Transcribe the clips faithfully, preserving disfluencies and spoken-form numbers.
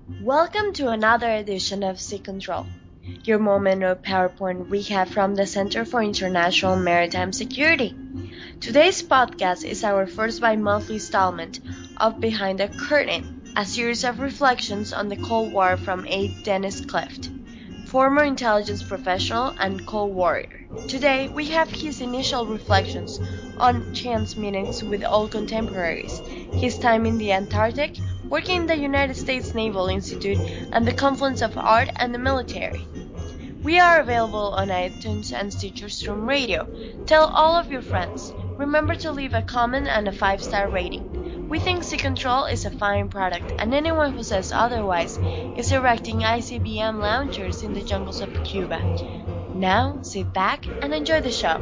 Welcome to another edition of Sea Control, your moment of PowerPoint recap from the Center for International Maritime Security. Today's podcast is our first bi-monthly installment of Behind the Curtain, a series of reflections on the Cold War from A. Dennis Clift, former intelligence professional and Cold Warrior. Today, we have his initial reflections on chance meetings with old contemporaries, his time in the Antarctic, working in the United States Naval Institute, and the confluence of art and the military. We are available on iTunes and Stitcher Stream Radio. Tell all of your friends. Remember to leave a comment and a five-star rating. We think Sea Control is a fine product, and anyone who says otherwise is erecting I C B M launchers in the jungles of Cuba. Now, sit back and enjoy the show.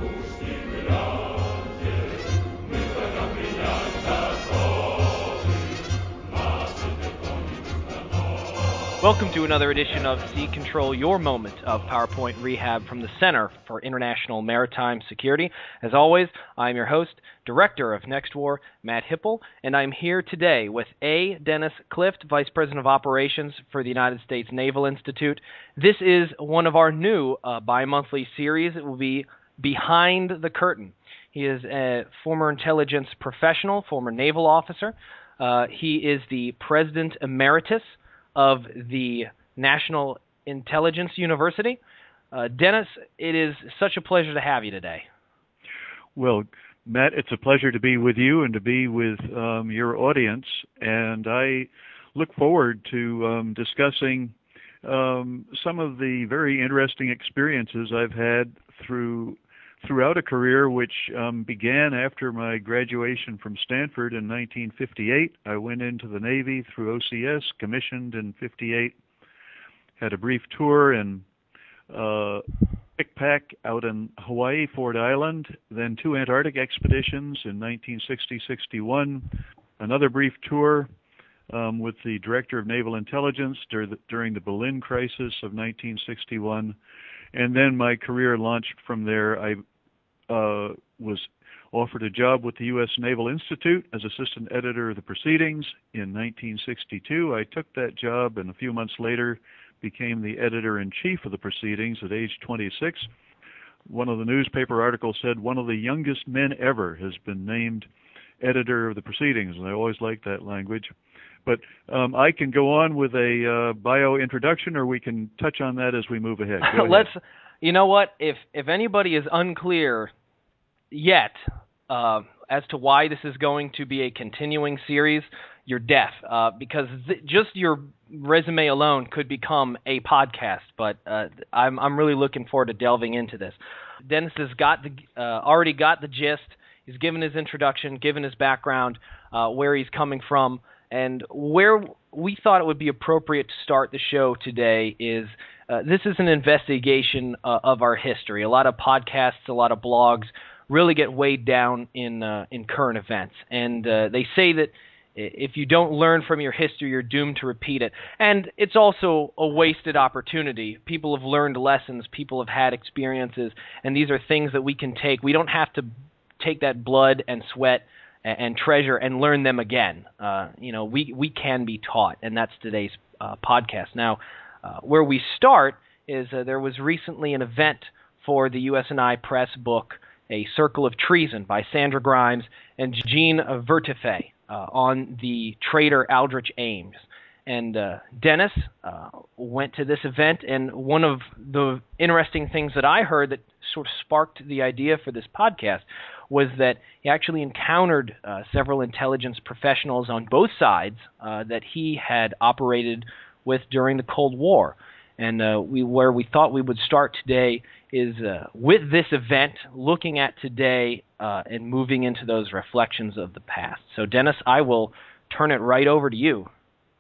Welcome to another edition of Sea Control, your moment of PowerPoint rehab from the Center for International Maritime Security. As always, I'm your host, Director of Next War, Matt Hipple, and I'm here today with A. Dennis Clift, Vice President of Operations for the United States Naval Institute. This is one of our new uh, bi-monthly series. It will be Behind the Curtain. He is a former intelligence professional, former naval officer. Uh, he is the President Emeritus of the National Intelligence University. Uh, Dennis, it is such a pleasure to have you today. Well, Matt, it's a pleasure to be with you and to be with um, your audience, and I look forward to um, discussing um, some of the very interesting experiences I've had through throughout a career which um, began after my graduation from Stanford in nineteen fifty-eight. I went into the Navy through O C S, commissioned in fifty-eight, had a brief tour in uh, Pickpack out in Hawaii, Ford Island, then two Antarctic expeditions in nineteen sixty sixty-one, another brief tour um, with the Director of Naval Intelligence dur- the, during the Berlin crisis of nineteen sixty-one. And then my career launched from there. I uh, was offered a job with the U S Naval Institute as assistant editor of the proceedings in nineteen sixty-two. I took that job and a few months later became the editor-in-chief of the proceedings at age twenty-six. One of the newspaper articles said one of the youngest men ever has been named editor of the proceedings, and I always liked that language. But um, I can go on with a uh, bio introduction, or we can touch on that as we move ahead. Go ahead. Let's, you know what? If if anybody is unclear yet uh, as to why this is going to be a continuing series, you're deaf, uh, because th- just your resume alone could become a podcast. But uh, I'm I'm really looking forward to delving into this. Dennis has got the uh, already got the gist. He's given his introduction, given his background, uh, where he's coming from. And where we thought it would be appropriate to start the show today is uh, this is an investigation uh, of our history. A lot of podcasts, a lot of blogs really get weighed down in uh, in current events. And uh, they say that if you don't learn from your history, you're doomed to repeat it. And it's also a wasted opportunity. People have learned lessons. People have had experiences. And these are things that we can take. We don't have to take that blood and sweat and treasure and learn them again. Uh, you know, we, we can be taught, and that's today's uh, podcast. Now, uh, where we start is uh, there was recently an event for the U S and I Press book, A Circle of Treason by Sandra Grimes and Jean Vertefeuille uh, on the traitor Aldrich Ames. And uh, Dennis uh, went to this event, and one of the interesting things that I heard that sort of sparked the idea for this podcast was that he actually encountered uh, several intelligence professionals on both sides uh, that he had operated with during the Cold War. And uh, we, where we thought we would start today is uh, with this event, looking at today uh, and moving into those reflections of the past. So, Dennis, I will turn it right over to you.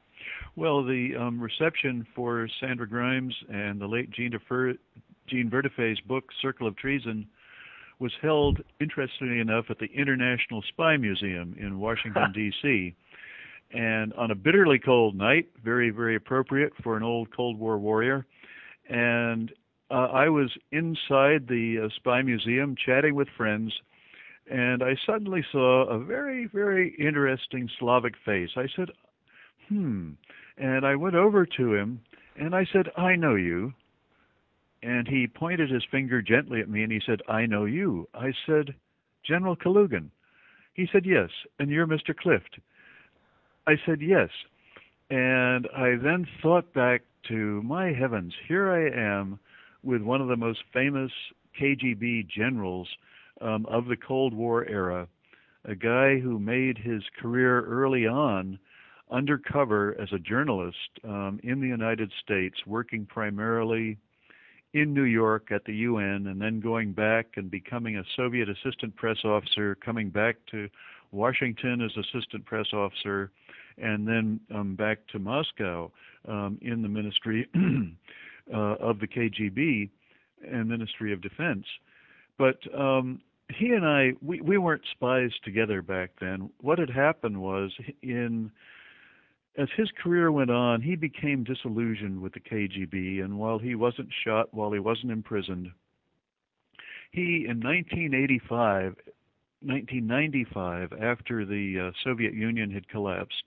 Well, the um, reception for Sandra Grimes and the late Jean, Defer- Jean Vertefeuille's book, Circle of Treason, was held, interestingly enough, at the International Spy Museum in Washington, D C And on a bitterly cold night, very, very appropriate for an old Cold War warrior. And uh, I was inside the uh, Spy Museum chatting with friends, and I suddenly saw a very, very interesting Slavic face. I said, hmm, And I went over to him and I said, "I know you." And he pointed his finger gently at me and he said, "I know you." I said, "General Kalugin." He said, "Yes." "And you're Mister Clift?" I said, "Yes." And I then thought back to, my heavens, here I am with one of the most famous K G B generals um, of the Cold War era, a guy who made his career early on undercover as a journalist um, in the United States, working primarily in New York at the U N, and then going back and becoming a Soviet assistant press officer, coming back to Washington as assistant press officer, and then um, back to Moscow um, in the Ministry uh, of the K G B and Ministry of Defense. But um, he and I, we, we weren't spies together back then. What had happened was, in as his career went on, he became disillusioned with the K G B, and while he wasn't shot, while he wasn't imprisoned, he, in nineteen eighty-five, nineteen ninety-five, after the uh, Soviet Union had collapsed,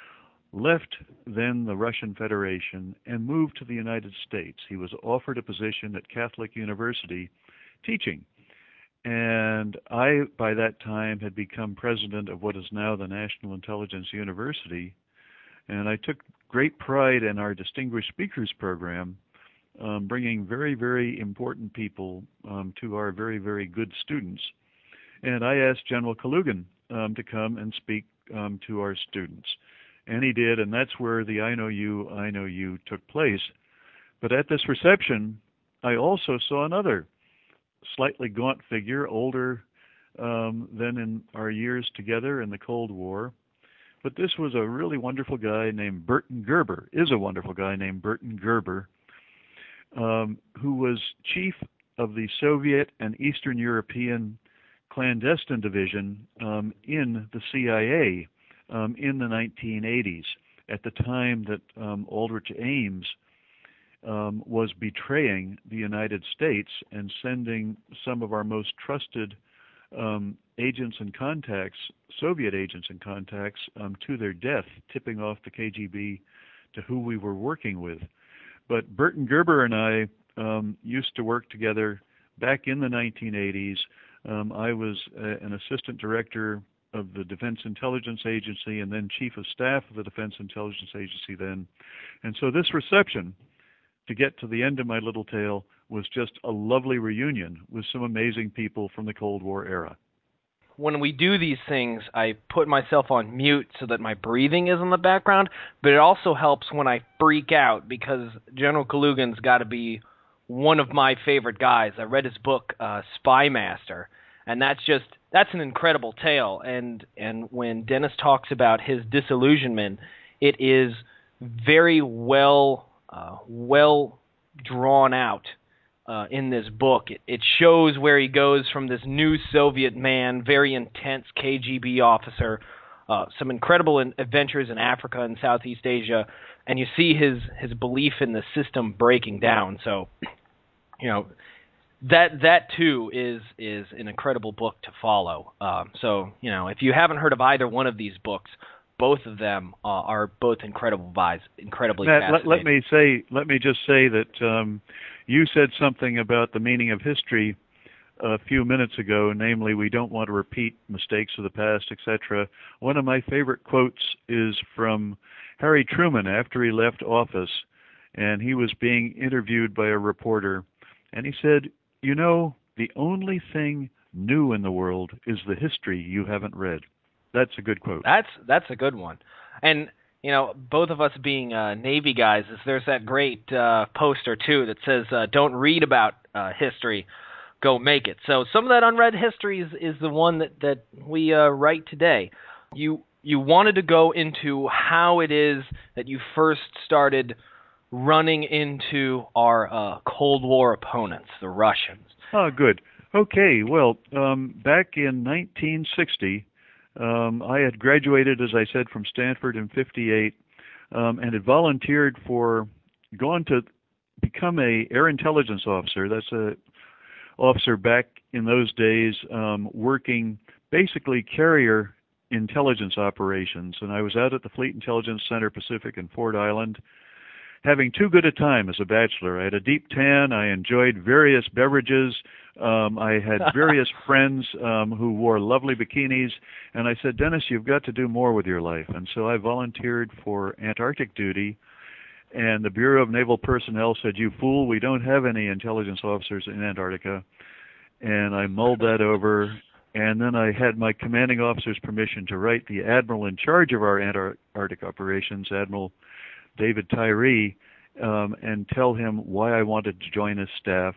left then the Russian Federation and moved to the United States. He was offered a position at Catholic University teaching. And I, by that time, had become president of what is now the National Intelligence University. And I took great pride in our Distinguished Speakers program, um, bringing very, very important people um, to our very, very good students. And I asked General Kalugin um, to come and speak um, to our students. And he did, and that's where the I Know You, I Know You took place. But at this reception, I also saw another slightly gaunt figure, older um, than in our years together in the Cold War. But this was a really wonderful guy named Burton Gerber, is a wonderful guy named Burton Gerber, um, who was chief of the Soviet and Eastern European clandestine division um, in the C I A um, in the nineteen eighties, at the time that um, Aldrich Ames um, was betraying the United States and sending some of our most trusted um, agents and contacts, Soviet agents and contacts, um, to their death, tipping off the K G B to who we were working with. But Burton Gerber and I um, used to work together back in the nineteen eighties. Um, I was uh, an assistant director of the Defense Intelligence Agency and then chief of staff of the Defense Intelligence Agency then. And so this reception, to get to the end of my little tale, was just a lovely reunion with some amazing people from the Cold War era. When we do these things, I put myself on mute so that my breathing is in the background, but it also helps when I freak out, because General Kalugin's got to be one of my favorite guys. I read his book, uh, Spy Master, and that's just, that's an incredible tale. And, and when Dennis talks about his disillusionment, it is very well, uh, well drawn out. Uh, in this book. It, it shows where he goes from this new Soviet man, very intense K G B officer, uh, some incredible in- adventures in Africa and Southeast Asia, and you see his, his belief in the system breaking down. So, you know, that that too is is an incredible book to follow. Um, so, you know, if you haven't heard of either one of these books, both of them uh, are both incredible buys, incredibly Matt, fascinating. Let, let me say, let me just say that um, you said something about the meaning of history a few minutes ago, namely, we don't want to repeat mistakes of the past, et cetera. One of my favorite quotes is from Harry Truman after he left office, and he was being interviewed by a reporter, and he said, "You know, the only thing new in the world is the history you haven't read." That's a good quote. That's that's a good one. And, you know, both of us being uh, Navy guys, is there's that great uh, poster, too, that says, uh, don't read about uh, history, go make it. So some of that unread history is, is the one that, that we uh, write today. You you wanted to go into how it is that you first started running into our uh, Cold War opponents, the Russians. Oh, good. Okay, well, um, back in nineteen sixty... Um, I had graduated, as I said, from Stanford in fifty-eight, um, and had volunteered for, gone to become a air intelligence officer. That's a officer back in those days, um, working basically carrier intelligence operations, and I was out at the Fleet Intelligence Center Pacific in Ford Island, having too good a time as a bachelor. I had a deep tan. I enjoyed various beverages. Um, I had various friends um, who wore lovely bikinis. And I said, Dennis, you've got to do more with your life. And so I volunteered for Antarctic duty. And the Bureau of Naval Personnel said, you fool, we don't have any intelligence officers in Antarctica. And I mulled that over. And then I had my commanding officer's permission to write the admiral in charge of our Antarctic operations, Admiral David Tyree, um, and tell him why I wanted to join his staff.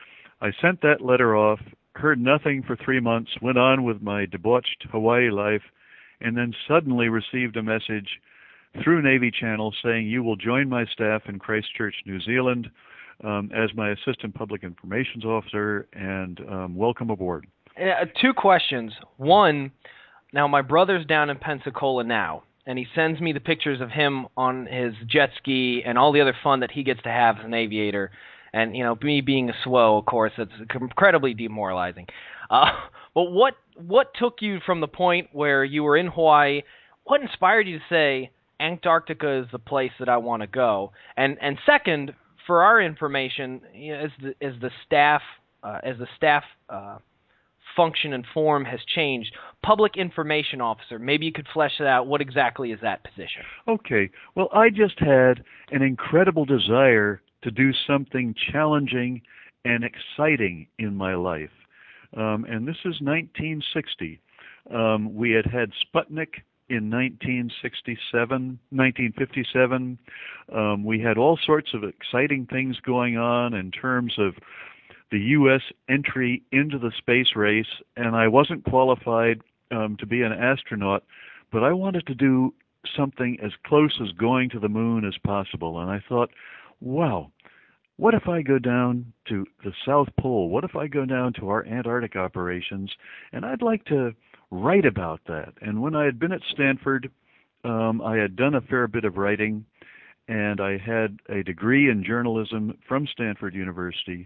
I sent that letter off, heard nothing for three months, went on with my debauched Hawaii life, and then suddenly received a message through Navy Channel saying, you will join my staff in Christchurch, New Zealand, um, as my Assistant Public Information Officer, and um, welcome aboard. Uh, two questions. One, now my brother's down in Pensacola now, and he sends me the pictures of him on his jet ski and all the other fun that he gets to have as an aviator. And, you know, me being a S W O, of course, it's incredibly demoralizing. Uh, but what what took you from the point where you were in Hawaii, what inspired you to say, Antarctica is the place that I want to go? And and second, for our information, you know, as the as the staff uh, as the staff uh, function and form has changed, public information officer, maybe you could flesh it out. What exactly is that position? Okay. Well, I just had an incredible desire to do something challenging and exciting in my life. Um, and this is nineteen sixty. Um, we had had Sputnik in nineteen sixty-seven, nineteen fifty-seven. Um, we had all sorts of exciting things going on in terms of the U S entry into the space race, and I wasn't qualified um, to be an astronaut, but I wanted to do something as close as going to the moon as possible. And I thought, wow, what if I go down to the South Pole? What if I go down to our Antarctic operations? And I'd like to write about that. And when I had been at Stanford, um, I had done a fair bit of writing, and I had a degree in journalism from Stanford University.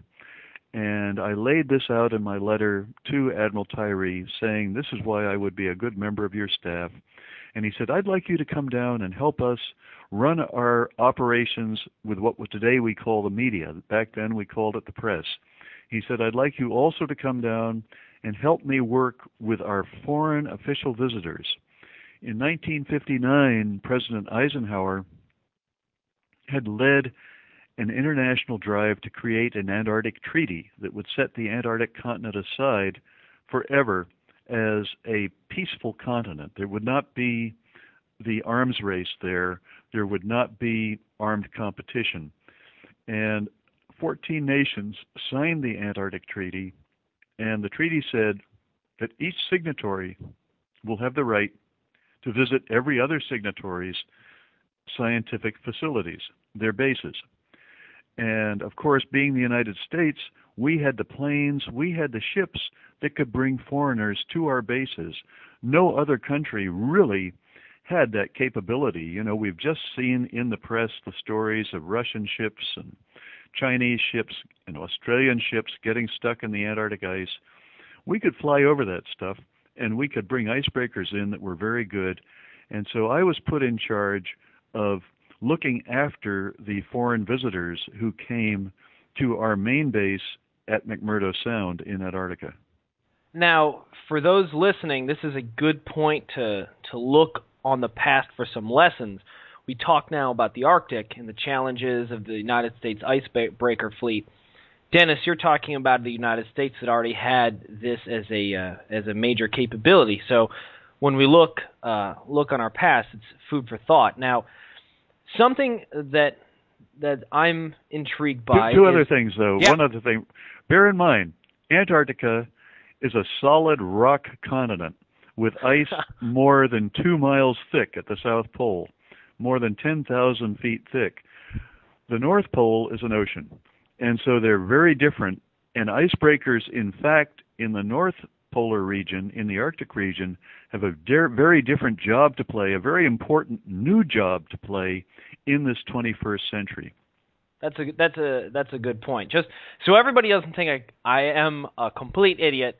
And I laid this out in my letter to Admiral Tyree, saying this is why I would be a good member of your staff. And he said, I'd like you to come down and help us run our operations with what today we call the media. Back then we called it the press. He said, I'd like you also to come down and help me work with our foreign official visitors. In nineteen fifty-nine, President Eisenhower had led an international drive to create an Antarctic treaty that would set the Antarctic continent aside forever as a peaceful continent. There would not be the arms race there. There would not be armed competition. And fourteen nations signed the Antarctic Treaty, and the treaty said that each signatory will have the right to visit every other signatory's scientific facilities, their bases. And, of course, being the United States, we had the planes, we had the ships that could bring foreigners to our bases. No other country really had that capability. You know, we've just seen in the press the stories of Russian ships and Chinese ships and Australian ships getting stuck in the Antarctic ice. We could fly over that stuff, and we could bring icebreakers in that were very good. And so I was put in charge of looking after the foreign visitors who came to our main base at McMurdo Sound in Antarctica. Now, for those listening, this is a good point to, to look on the past for some lessons. We talk now about the Arctic and the challenges of the United States icebreaker fleet. Dennis, you're talking about the United States that already had this as a uh, as a major capability. So when we look uh, look on our past, it's food for thought. Now, something that that I'm intrigued by. Two, two is, other things, though. Yeah. One other thing. Bear in mind, Antarctica is a solid rock continent with ice more than two miles thick at the South Pole, more than ten thousand feet thick. The North Pole is an ocean, and so they're very different. And icebreakers, in fact, in the North Polar region, in the Arctic region, have a de- very different job to play, a very important new job to play in this twenty-first century. That's a that's a that's a good point. Just so everybody doesn't think I, I am a complete idiot,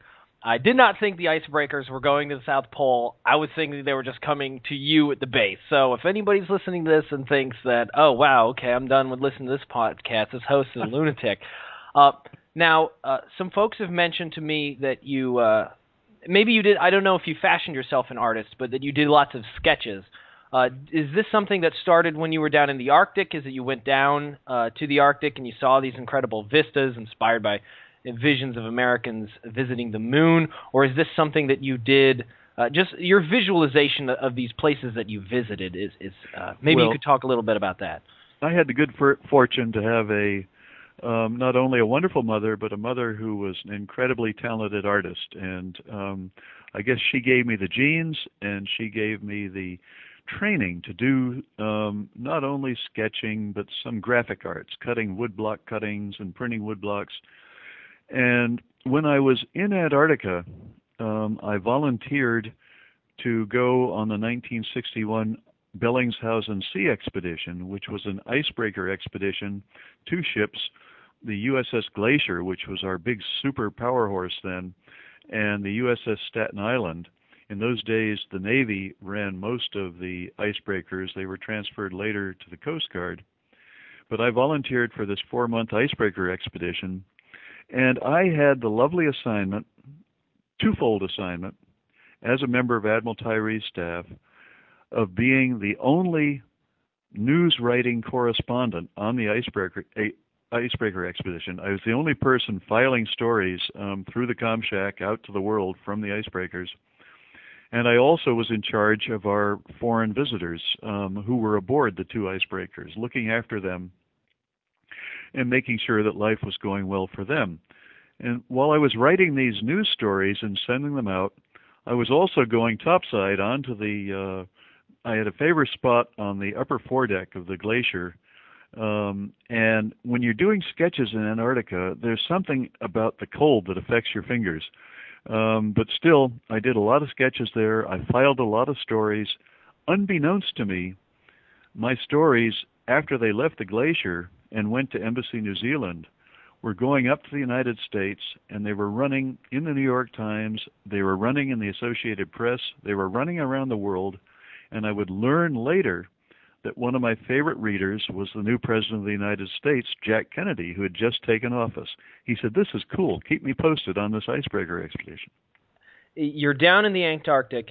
I did not think the icebreakers were going to the South Pole. I was thinking they were just coming to you at the base. So if anybody's listening to this and thinks that, oh, wow, okay, I'm done with listening to this podcast, this host is a lunatic. Uh, now, uh, some folks have mentioned to me that you, uh, maybe you did, I don't know if you fashioned yourself an artist, but that you did lots of sketches. Uh, is this something that started when you were down in the Arctic? Is it you went down uh, to the Arctic and you saw these incredible vistas inspired by visions of Americans visiting the moon? Or is this something that you did, uh, just your visualization of these places that you visited is, is uh, maybe well, you could talk a little bit about that. I had the good for- fortune to have a um, not only a wonderful mother, but a mother who was an incredibly talented artist. And um, I guess she gave me the genes, and she gave me the training to do um, not only sketching, but some graphic arts, cutting woodblock cuttings and printing woodblocks. And when I was in Antarctica, um, I volunteered to go on the nineteen sixty-one Bellingshausen Sea Expedition, which was an icebreaker expedition, two ships, the U S S Glacier, which was our big super power horse then, and the U S S Staten Island. In those days, the Navy ran most of the icebreakers. They were transferred later to the Coast Guard. But I volunteered for this four-month icebreaker expedition, and I had the lovely assignment, twofold assignment, as a member of Admiral Tyree's staff, of being the only news writing correspondent on the icebreaker a, icebreaker expedition. I was the only person filing stories um, through the ComShack out to the world from the icebreakers. And I also was in charge of our foreign visitors um, who were aboard the two icebreakers, looking after them and making sure that life was going well for them. And while I was writing these news stories and sending them out, I was also going topside onto the, uh, I had a favorite spot on the upper foredeck of the Glacier. Um, and when you're doing sketches in Antarctica, there's something about the cold that affects your fingers. Um, but still, I did a lot of sketches there. I filed a lot of stories. Unbeknownst to me, my stories, after they left the Glacier and went to Embassy New Zealand, were going up to the United States, and they were running in the New York Times, they were running in the Associated Press, they were running around the world, and I would learn later that one of my favorite readers was the new President of the United States, Jack Kennedy, who had just taken office. He said, "This is cool. Keep me posted on this icebreaker expedition." You're down in the Antarctic.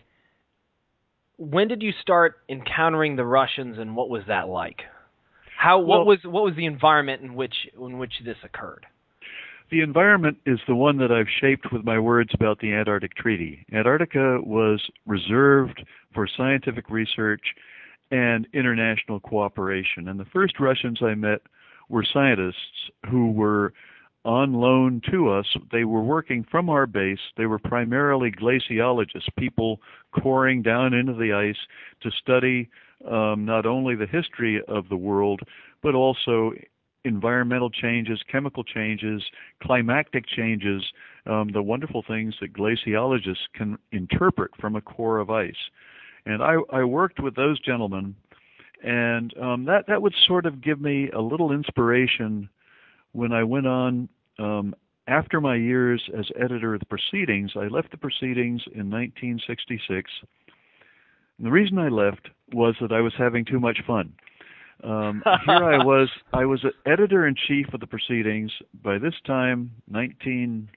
When did you start encountering the Russians, and what was that like? How well, what was what was the environment in which in which this occurred? The environment is the one that I've shaped with my words about the Antarctic Treaty. Antarctica was reserved for scientific research and international cooperation. And the first Russians I met were scientists who were on loan to us. They were working from our base. They were primarily glaciologists, people coring down into the ice to study um, not only the history of the world, but also environmental changes, chemical changes, climatic changes, um, the wonderful things that glaciologists can interpret from a core of ice. And I, I worked with those gentlemen, and um, that, that would sort of give me a little inspiration when I went on, um, after my years as editor of the Proceedings. I left the Proceedings in nineteen sixty-six. And the reason I left was that I was having too much fun. Um, here I was, I was an editor-in-chief of the Proceedings. By this time, nineteen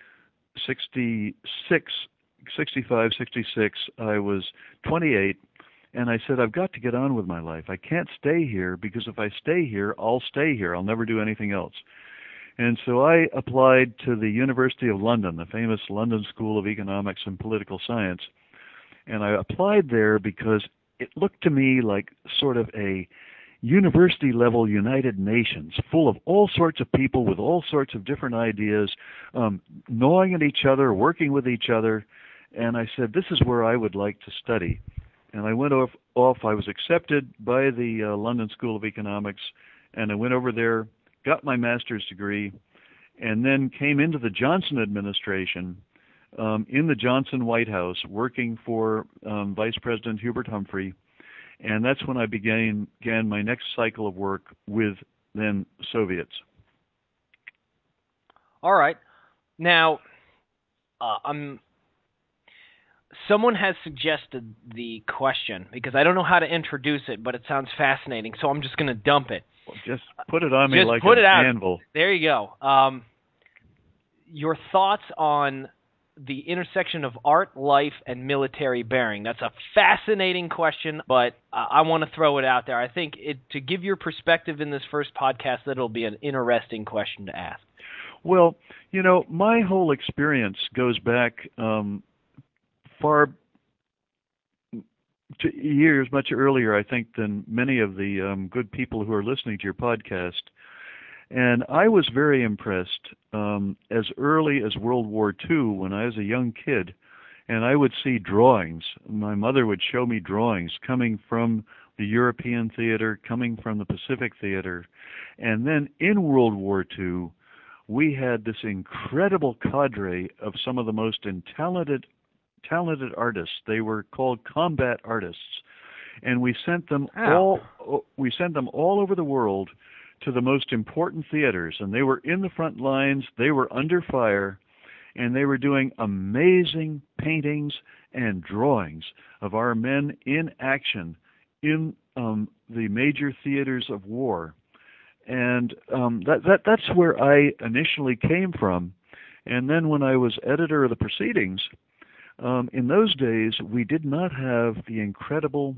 sixty-six, sixty-five, sixty-six, I was twenty-eight, and I said, I've got to get on with my life. I can't stay here, because if I stay here, I'll stay here. I'll never do anything else. And so I applied to the University of London, the famous London School of Economics and Political Science, and I applied there because it looked to me like sort of a university-level United Nations, full of all sorts of people with all sorts of different ideas, um, gnawing at each other, working with each other. And I said, this is where I would like to study. And I went off, off I was accepted by the uh, London School of Economics, and I went over there, got my master's degree, and then came into the Johnson administration um, in the Johnson White House, working for um, Vice President Hubert Humphrey. And that's when I began, began my next cycle of work with then Soviets. All right. Now, uh, I'm. Someone has suggested the question because I don't know how to introduce it, but it sounds fascinating, so I'm just going to dump it. Well, just put it on me just like put an it out. anvil. There you go. Um, your thoughts on the intersection of art, life, and military bearing. That's a fascinating question, but uh, I want to throw it out there. I think it, to give your perspective in this first podcast, that it'll be an interesting question to ask. Well, you know, my whole experience goes back um, far to years, much earlier, I think, than many of the um, good people who are listening to your podcast. And I was very impressed um, as early as World War Two when I was a young kid, and I would see drawings. My mother would show me drawings coming from the European theater, coming from the Pacific theater. And then in World War Two, we had this incredible cadre of some of the most talented talented artists. They were called combat artists. And we sent them Oh. all we sent them all over the world to the most important theaters, and they were in the front lines, they were under fire, and they were doing amazing paintings and drawings of our men in action in um, the major theaters of war. And um, that, that that's where I initially came from. And then when I was editor of the Proceedings, um, in those days we did not have the incredible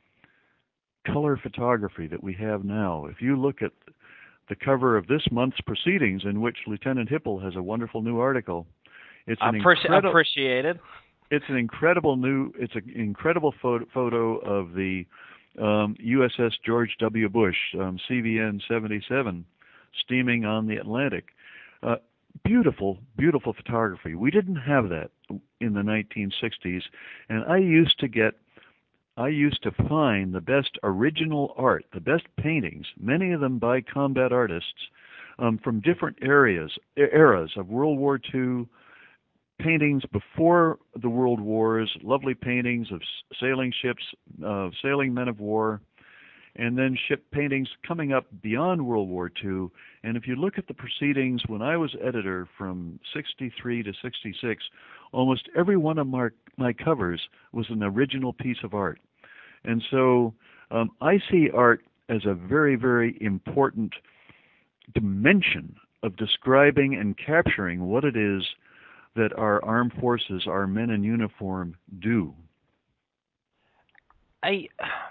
color photography that we have now. If you look at the cover of this month's Proceedings, in which Lieutenant Hipple has a wonderful new article, it's an Appreci- incredible, appreciated. It's an incredible new, it's an incredible photo, photo of the um, U S S George W. Bush, um, C V N seventy-seven, steaming on the Atlantic. Uh, beautiful, beautiful photography. We didn't have that in the nineteen sixties, and I used to get I used to find the best original art, the best paintings, many of them by combat artists, um, from different areas, eras of World War Two, paintings before the World Wars, lovely paintings of sailing ships, uh, sailing men of war, and then ship paintings coming up beyond World War Two. And if you look at the Proceedings, when I was editor from sixty-three to sixty-six, almost every one of my, my covers was an original piece of art. And so um, I see art as a very, very important dimension of describing and capturing what it is that our armed forces, our men in uniform, do. I...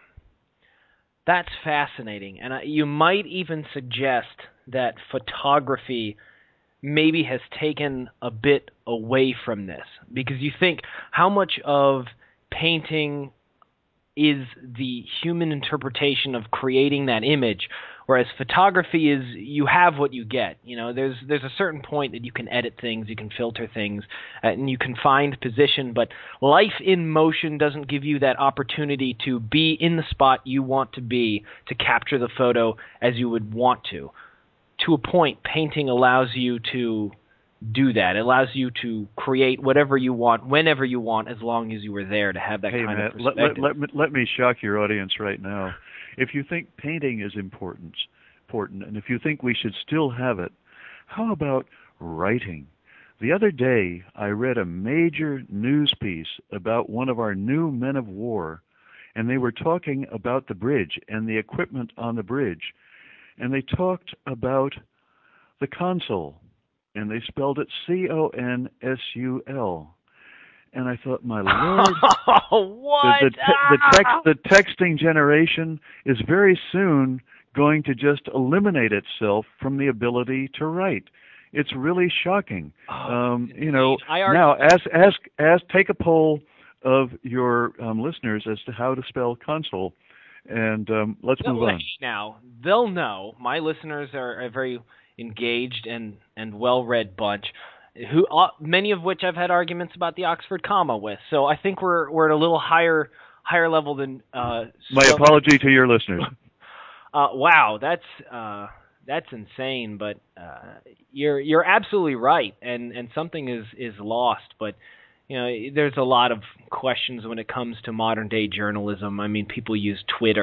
That's fascinating, and I, you might even suggest that photography maybe has taken a bit away from this, because you think how much of painting is the human interpretation of creating that image, whereas photography is you have what you get. You know, there's there's a certain point that you can edit things, you can filter things, uh, and you can find position, but life in motion doesn't give you that opportunity to be in the spot you want to be to capture the photo as you would want to. To a point, painting allows you to do that. It allows you to create whatever you want, whenever you want, as long as you were there to have that hey, kind Matt, of let, perspective. let, let, me, let me shock your audience right now. If you think painting is important, important, and if you think we should still have it, how about writing? The other day, I read a major news piece about one of our new men of war, and they were talking about the bridge and the equipment on the bridge, and they talked about the console, and they spelled it C O N S U L. And I thought, my Lord, what? the, the, te- the, text, the texting generation is very soon going to just eliminate itself from the ability to write. It's really shocking. Oh, um, you know, I argue- now ask, ask, ask, take a poll of your um, listeners as to how to spell console, and um, let's They'll move on. Now, they'll know. My listeners are a very engaged and, and well-read bunch, who uh, many of which I've had arguments about the Oxford comma with. So I think we're we're at a little higher higher level than. Uh, My so, apology to your listeners. Uh, wow, that's uh, that's insane. But uh, you're you're absolutely right, and, and something is, is lost. But you know, there's a lot of questions when it comes to modern day journalism. I mean, people use Twitter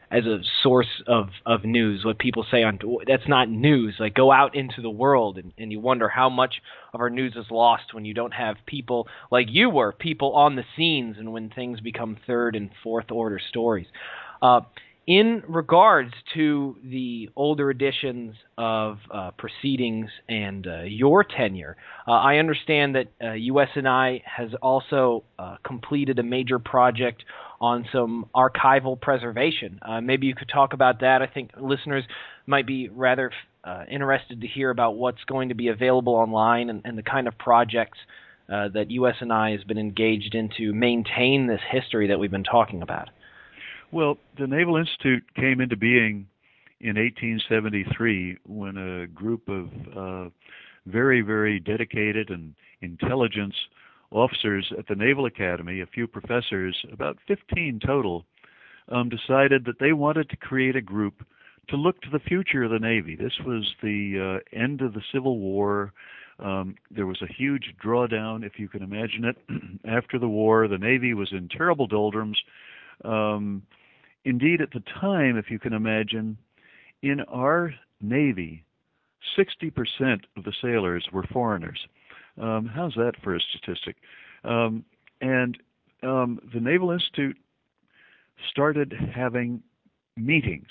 as a source of, of news. What people say on that's not news. Like, go out into the world, and, and you wonder how much of our news is lost when you don't have people like you were, people on the scenes, and when things become third and fourth order stories. Uh, in regards to the older editions of uh, proceedings and uh, your tenure, uh, I understand that uh, U S N I has also uh, completed a major project on some archival preservation. Uh, maybe you could talk about that. I think listeners might be rather uh, interested to hear about what's going to be available online and, and the kind of projects uh, that U S N I has been engaged in to maintain this history that we've been talking about. Well, the Naval Institute came into being in eighteen seventy-three when a group of uh, very, very dedicated and intelligence officers at the Naval Academy, a few professors, about fifteen total, um, decided that they wanted to create a group to look to the future of the Navy. This was the uh, end of the Civil War. Um, there was a huge drawdown, if you can imagine it. After the war, the Navy was in terrible doldrums. Um, indeed, at the time, if you can imagine, in our Navy, sixty percent of the sailors were foreigners. Um, how's that for a statistic? Um, and um, the Naval Institute started having meetings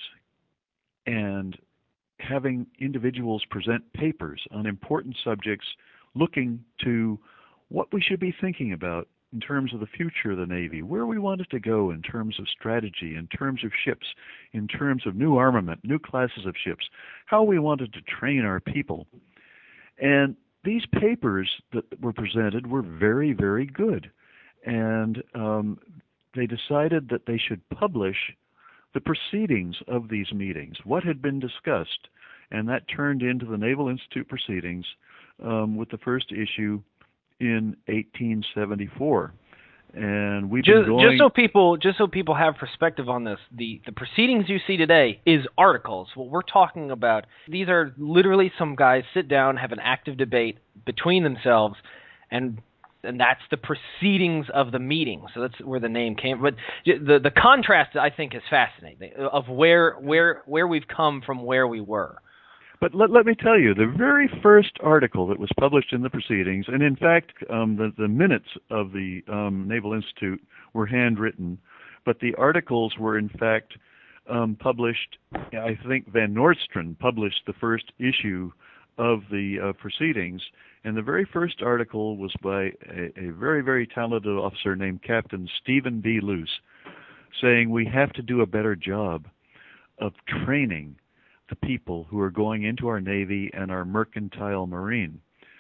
and having individuals present papers on important subjects, looking to what we should be thinking about in terms of the future of the Navy, where we want it to go in terms of strategy, in terms of ships, in terms of new armament, new classes of ships, how we wanted to train our people. And these papers that were presented were very, very good. And um, they decided that they should publish the proceedings of these meetings, what had been discussed. And that turned into the Naval Institute Proceedings um, with the first issue in eighteen seventy-four. And we've just, been going... just so people just so people have perspective on this, the, the proceedings you see today is articles. What we're talking about, these are literally some guys sit down, have an active debate between themselves, and and that's the proceedings of the meeting. So that's where the name came. But the the contrast, I think, is fascinating of where where where we've come from where we were. But let, let me tell you, the very first article that was published in the proceedings, and in fact, um, the, the minutes of the um, Naval Institute were handwritten, but the articles were in fact um, published, I think Van Noordstrand published the first issue of the uh, proceedings, and the very first article was by a, a very, very talented officer named Captain Stephen B. Luce, saying we have to do a better job of training the people who are going into our Navy and our mercantile marine.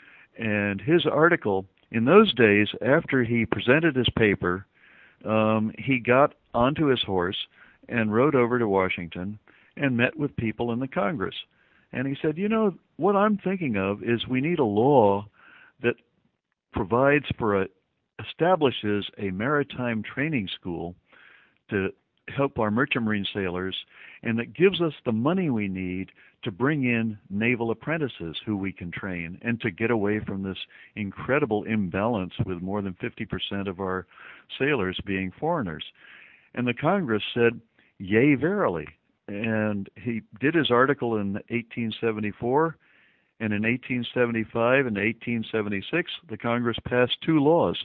And his article, in those days, after he presented his paper, um, he got onto his horse and rode over to Washington and met with people in the Congress. And he said, you know, what I'm thinking of is we need a law that provides for a, establishes a maritime training school to help our merchant marine sailors, and that gives us the money we need to bring in naval apprentices who we can train and to get away from this incredible imbalance with more than fifty percent of our sailors being foreigners. And the Congress said, yea, verily. And he did his article in eighteen seventy-four, and in eighteen seventy-five and eighteen seventy-six, the Congress passed two laws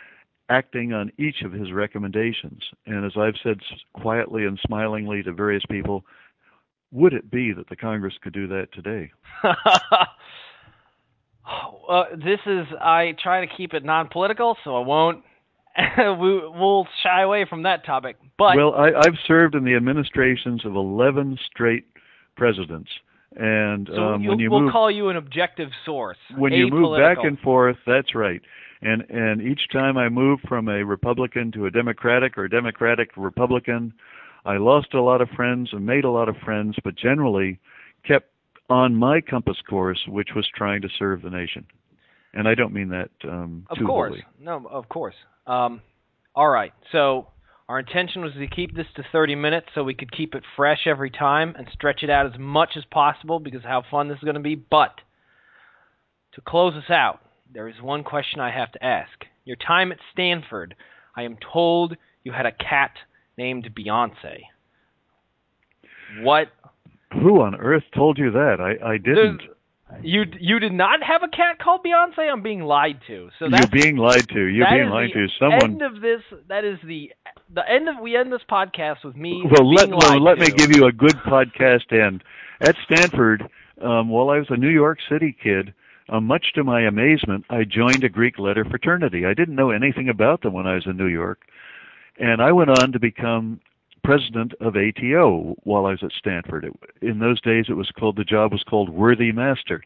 acting on each of his recommendations. And as I've said quietly and smilingly to various people, would it be that the Congress could do that today? uh, this is, I try to keep it non-political, so I won't, we, we'll shy away from that topic. But Well, I, I've served in the administrations of eleven straight presidents. And so um, you, when you we'll move, call you an objective source. When you move back apolitical. and forth, that's right. And and each time I moved from a Republican to a Democratic or a Democratic to Republican, I lost a lot of friends and made a lot of friends, but generally kept on my compass course, which was trying to serve the nation. And I don't mean that um, Of too course. wholly. No, of course. Um, all right. So our intention was to keep this to thirty minutes so we could keep it fresh every time and stretch it out as much as possible because of how fun this is going to be. But to close us out, there is one question I have to ask. Your time at Stanford, I am told you had a cat named Beyonce. What? Who on earth told you that? I, I didn't. There's, you you did not have a cat called Beyonce? I'm being lied to. So that's, You're being lied to. You're being lied to. Someone. End of this. That is the the end of. We end this podcast with me. Well, let being well, lied let to. me give you a good podcast end. At Stanford, um, while I was a New York City kid, uh, much to my amazement, I joined a Greek letter fraternity. I didn't know anything about them when I was in New York, and I went on to become president of A T O while I was at Stanford. It, in those days, it was called the job was called Worthy Master.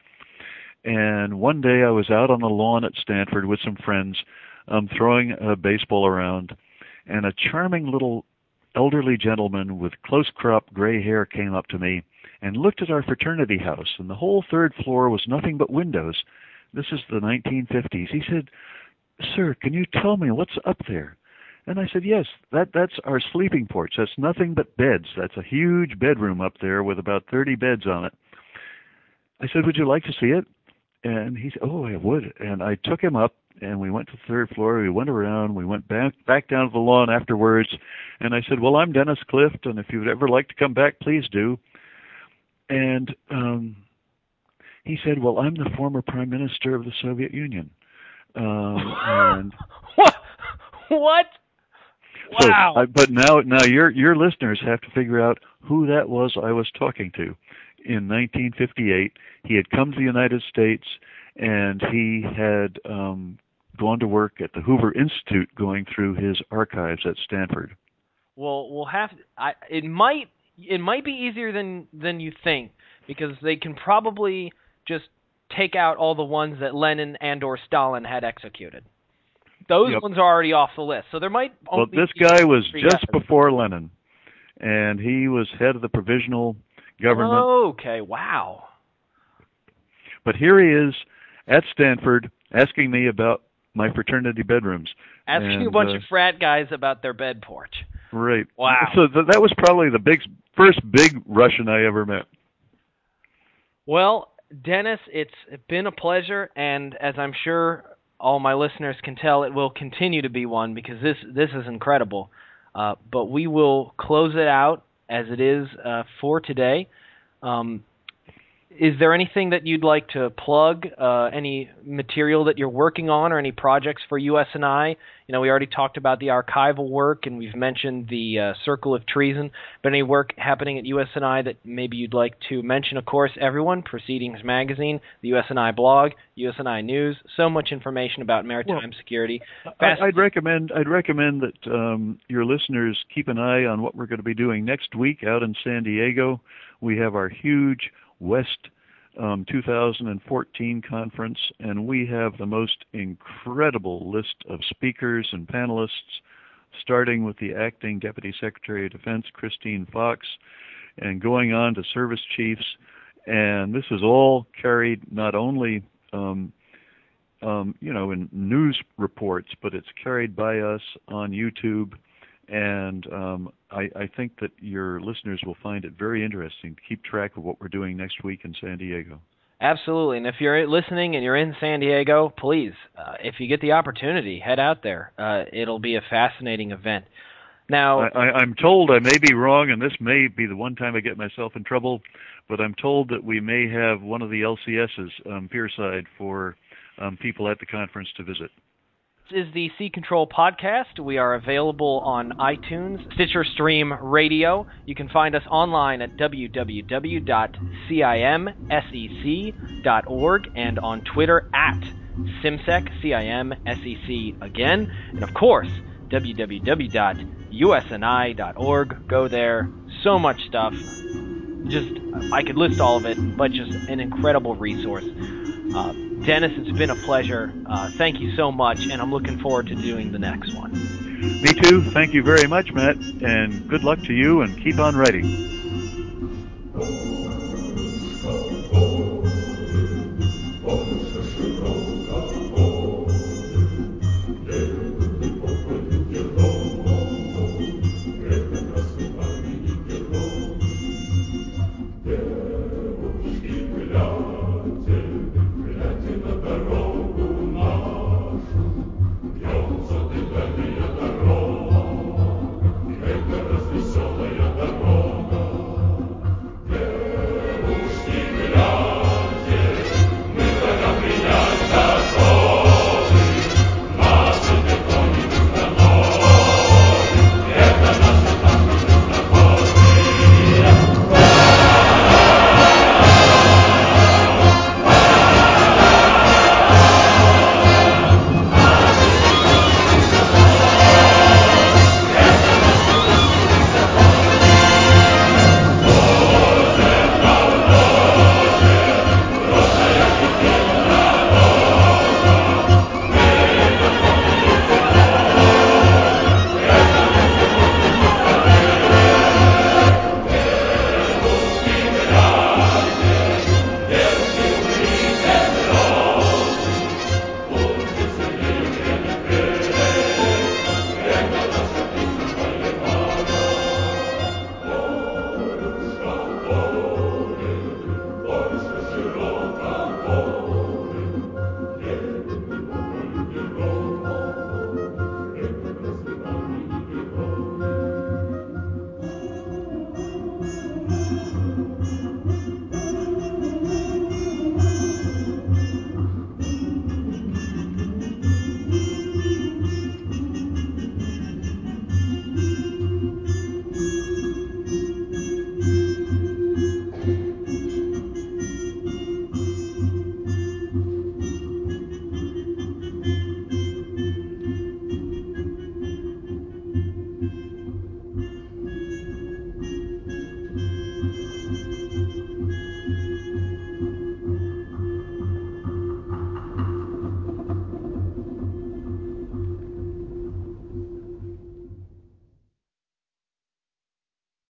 And one day, I was out on the lawn at Stanford with some friends, um, throwing a baseball around, and a charming little elderly gentleman with close-cropped gray hair came up to me and looked at our fraternity house, and the whole third floor was nothing but windows. This is the nineteen fifties. He said, "Sir, can you tell me what's up there?" And I said, "Yes, that that's our sleeping porch. That's nothing but beds. That's a huge bedroom up there with about thirty beds on it." I said, "Would you like to see it?" And he said, "Oh, I would." And I took him up, and we went to the third floor. We went around. We went back back down to the lawn afterwards. And I said, "Well, I'm Dennis Clift, and if you'd ever like to come back, please do." And um, he said, "Well, I'm the former prime minister of the Soviet Union." Um, and what? What? Wow! So, uh, but now, now your your listeners have to figure out who that was I was talking to. In nineteen fifty-eight, he had come to the United States, and he had um, gone to work at the Hoover Institute, going through his archives at Stanford. Well, we'll have. I, it might. It might be easier than than you think, because they can probably just take out all the ones that Lenin and or Stalin had executed. Those Yep. ones are already off the list. So there might only Well, this be guy was three just guys. before Lenin, and he was head of the provisional government. Oh, okay, wow. But here he is at Stanford asking me about my fraternity bedrooms. Asking and, a bunch uh, of frat guys about their bed porch. Right. Wow. So th- that was probably the big first big Russian I ever met. Well, Dennis, it's been a pleasure, and as I'm sure all my listeners can tell, it will continue to be one, because this this is incredible. Uh, but we will close it out as it is uh, for today. Um, is there anything that you'd like to plug? Uh, any material that you're working on, or any projects for U S N I? You know, we already talked about the archival work, and we've mentioned the uh, Circle of Treason. But any work happening at U S N I that maybe you'd like to mention? Of course, everyone, Proceedings Magazine, the U S N I blog, U S N I News. So much information about maritime Well, security. I, I'd recommend I'd recommend that um, your listeners keep an eye on what we're going to be doing next week out in San Diego. We have our huge West um, two thousand fourteen conference, and we have the most incredible list of speakers and panelists, starting with the acting Deputy Secretary of Defense, Christine Fox, and going on to service chiefs. And this is all carried not only um, um, you know, in news reports, but it's carried by us on YouTube. And um, I, I think that your listeners will find it very interesting to keep track of what we're doing next week in San Diego. Absolutely. And if you're listening and you're in San Diego, please, uh, if you get the opportunity, head out there. Uh, it'll be a fascinating event. Now, I, I, I'm told, I may be wrong, and this may be the one time I get myself in trouble, but I'm told that we may have one of the L C S's um, Pierside for um, people at the conference to visit. This is the Sea Control Podcast. We are available on iTunes, Stitcher Stream Radio. You can find us online at w w w dot cimsec dot org and on Twitter at Simsec, C I M S E C again. And of course, w w w dot u s n i dot org. Go there. So much stuff. Just, I could list all of it, but just an incredible resource. Uh, Dennis, it's been a pleasure. Uh, thank you so much, and I'm looking forward to doing the next one. Me too. Thank you very much, Matt, and good luck to you, and keep on writing.